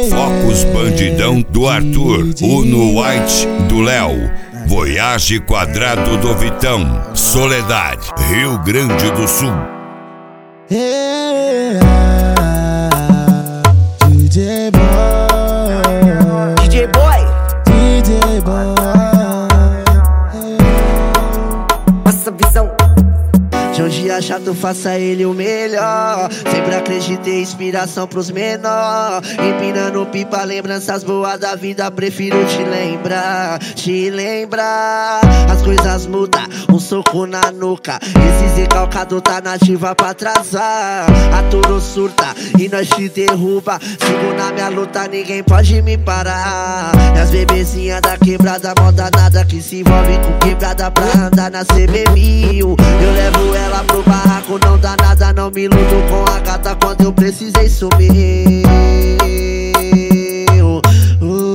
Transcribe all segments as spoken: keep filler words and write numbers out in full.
Focus Bandidão do Arthur, Uno White do Léo, Voyage Quadrado do Vitão, Soledade, Rio Grande do Sul. Yeah, D J Boy, D J Boy, D J Boy, passa visão. de um dia chato, faça ele o melhor. Sempre acreditei, inspiração pros menor. Empinando pipa, lembranças boas da vida. Prefiro te lembrar, te lembrar. As coisas mudam, um soco na nuca. Esse recalcado tá nativa pra atrasar. A Toro surta e nós te derruba. Sigo na minha luta, ninguém pode me parar. E as bebezinhas da quebrada, mó danada, que se envolve com quebrada pra andar na C B mil. Eu levo ela pro barraco, não dá nada, não me iludo com a gata quando eu precisei sumir. Uh, uh,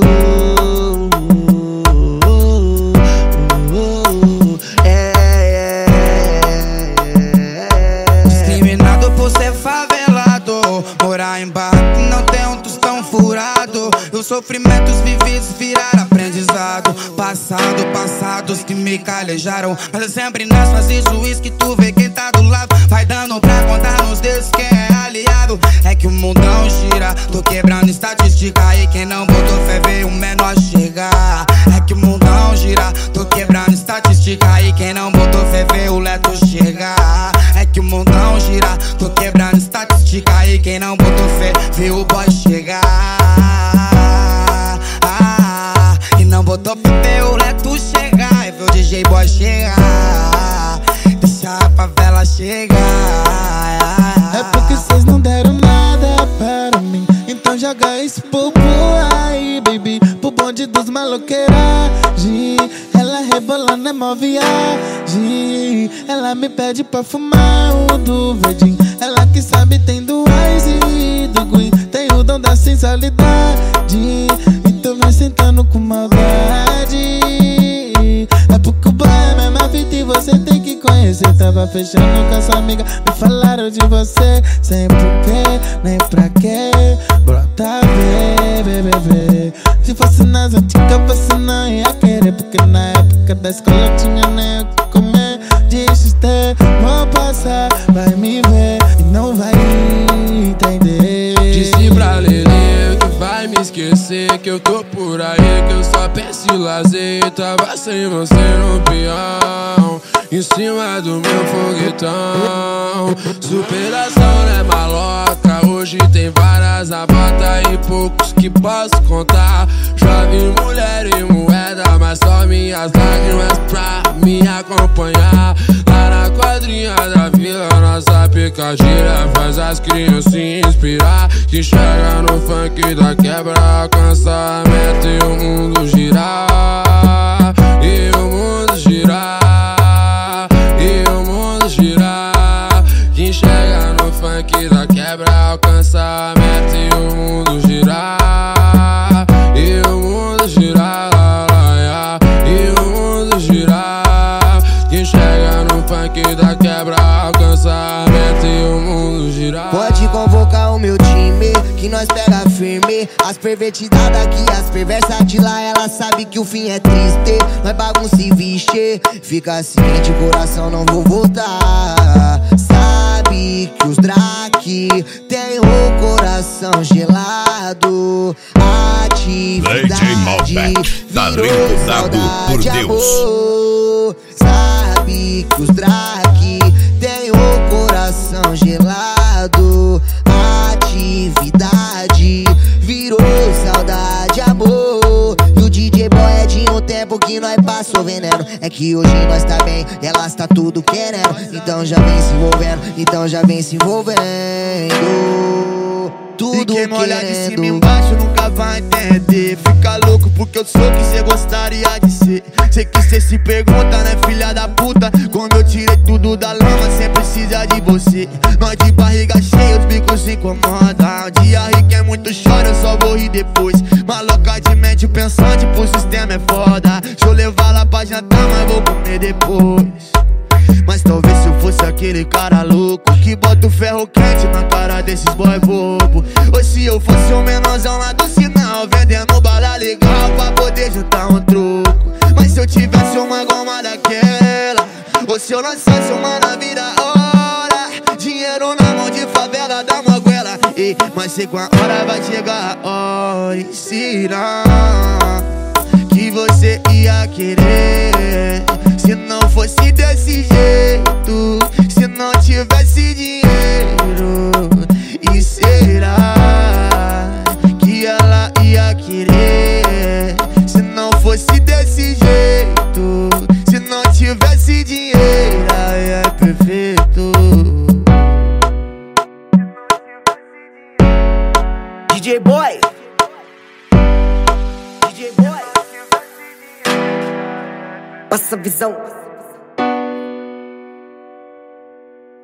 uh, uh, é, é, é. Discriminado por ser favelado, morar em barco não tem um tostão furado. Os sofrimentos vividos viraram aprendizado. Passado, passados que me calejaram. Mas é sempre nas fases juiz que tu vê quem tá do lado. Vai dando pra contar nos dedos quem é aliado. É que o mundão gira, tô quebrando estatística. E quem não botou fé vê o menor chegar. É que o mundão gira, tô quebrando estatística. E quem não botou fé vê o leto chegar. É que o mundão gira, tô quebrando estatística. E quem não botou fé vê o boy chegar. Ah, e não botou fé vê o leto chegar. E vê o D J Boy chegar. Deixa a favela chegar. É porque cês não deram nada para mim. Então joga esse povo aí, baby, pro bonde dos maloqueiragem. Ela rebolando é mó viagem. Ela me pede pra fumar o do verdinho. Ela que sabe tem do Ice e do Green. Tem o dom da sensualidade. Então vai sentando com maldade. É porque o boy é a mesma vida e você tem que conhecer. Tava fechando com a sua amiga, me falaram de você. Sem porquê, nem pra quê. Brota, bebê, bebê. Se fosse nas antigas você não ia querer. Porque na época da escola eu tinha nem o que comer. Deixa ter, vou passar, vai me ver e não vai entender. Disse pra Lelê que vai me esquecer, que eu tô por aí, que eu só penso em lazer. Tava sem você no peão, em cima do meu foguetão. Superação não é maloca, hoje tem várias na bota e poucos que posso contar. Já vi mulher e moeda, mas só minhas lágrimas pra me acompanhar. Lá na quadrinha da vila, nossa picadilha faz as crianças se inspirar. Que chega no funk da quebra, alcança a meta e o mundo girar. E o mundo girar, e o mundo girar. Quem chega no funk da quebra, alcança a meta e o mundo girar. E o mundo girar, e o mundo girar. Quem chega no funk da quebra, alcança a meta e o mundo girar. Pode convocar o meu time, que nós pega firme. As pervertidas daqui, as perversas de lá, ela sabe que o fim é triste. Nós bagunça e vixe, fica ciente, o coração não vou voltar. Sabe que os Drake tem o coração gelado. Atividade virou saudade, amor. Sabe que os Drake tem o coração gelado. Atividade virou saudade, amor. E o D J Boy é de um tempo que nós passou veneno. É que hoje nós tá bem, elas tá tudo querendo. Então já vem se envolvendo, então já vem se envolvendo. Tudo e quem olhar de cima querendo. embaixo nunca vai entender. Fica louco porque eu sou o que cê gostaria de ser. Sei que cê se pergunta, né, filha da puta? Quando eu tirei tudo da lama, cê precisa de você. Nós de barriga cheia, os bicos se incomodam. Um dia rico é muito chora, eu só vou rir depois. Maloca de mente pensante, pro sistema é foda. Deixa eu levar lá pra jantar, mas vou comer depois. Mas talvez se eu fosse aquele cara louco que bota o ferro quente na cara desses boy bobo. Ou se eu fosse um menorzão lá do sinal, vendendo bala legal pra poder juntar um troco. Mas se eu tivesse uma goma daquela, ou se eu lançasse uma na vida hora, dinheiro na mão de favela da moguela. Ei, mas sei com a hora vai chegar a hora e será que você ia querer se não fosse desse jeito, se não tivesse dinheiro? E será que ela ia querer se não fosse desse jeito, se não tivesse dinheiro? Aí é perfeito. D J Boy, D J Boy, passa a visão.